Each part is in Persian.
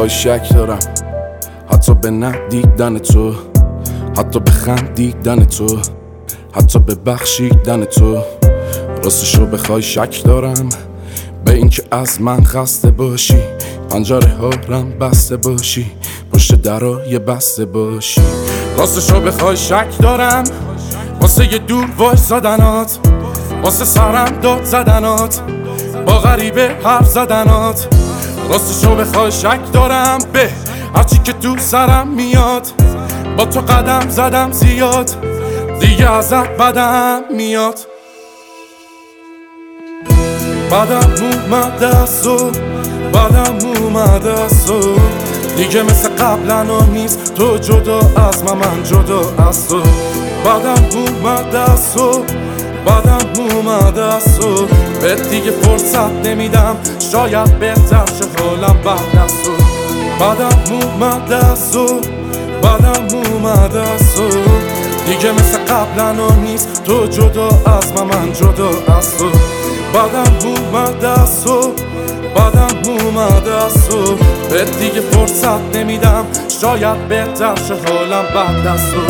بخوای شک دارم، حتی به ندیدن تو، حتی به خندیدن تو، حتی به بخشیدن تو. راستشو بخوای شک دارم به اینکه از من خسته باشی، پنجره ها رم بسته باشی، پشت درای بسته باشی. راستشو بخوای شک دارم واسه یه دور وایسادنات، واسه سرم داد زدنات، با غریبه حرف زدنات. راستشو بخوای شک دارم به هرچی که تو سرم میاد، با تو قدم زدم زیاد، دیگه ازت بدم میاد. بدم اومد از تو، بدم اومد از تو، دیگه مثل قبلا نیست تو جدا از من جدا از تو. بدم اومد از تو، بدم اومد از تو، به دیگه فرصت نمیدم، شاید بهتر شه حالم بعد از تو. بدم اومد از تو، بدم اومد از تو، دیگه مثل قبلا نیست تو جدا از من جدا از تو. بدم اومد از تو، بدم اومد از تو، به دیگه فرصت نمیدم، شاید بهتر شه حالم بعد از تو.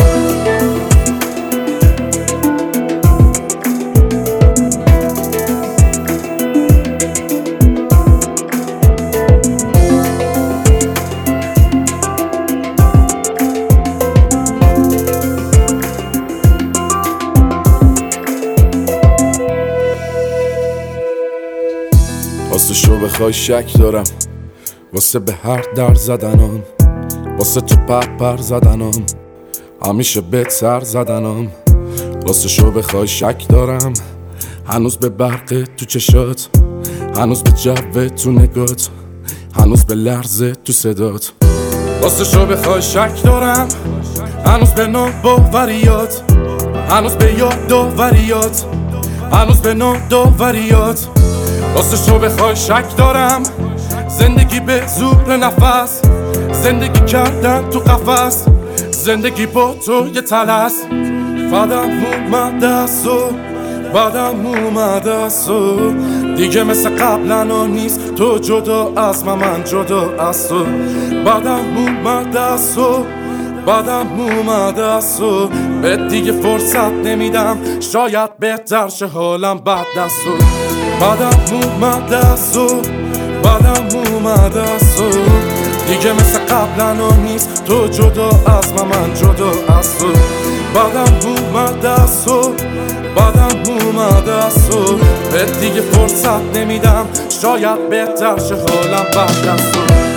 راستشو بخوای شک دارم واسه به هر در زدنم، واسه تو پر زدنم، همیشه بهت سر زدنم. راستشو بخوای شک دارم هنوز به برق تو چشات، هنوز به جو تو نگات، هنوز به لرزه تو صدات. راستشو بخوای شک دارم هنوز به ناباوریات، هنوز به یادآوریات، هنوز به ناداوریات. راستشو بخوای شک دارم زندگی به زور نفس، زندگی کردن تو قفس، زندگی با تو یه طلس. بدم اومد از تو، بدم اومد از تو، دیگه مثل قبلا نیست تو جدا از من جدا از تو. بدم اومد از تو، بدم اومد از تو، به دیگه فرصت نمیدم، شاید بهتر شه حالم بعد از تو. بدم اومد از تو، بدم اومد از تو، دیگه مثل قبلا نیست تو جدا از من جدا از تو. بدم اومد از تو، بدم اومد از تو، به دیگه فرصت نمیدم، شاید بهتر شه حالم بعد از تو.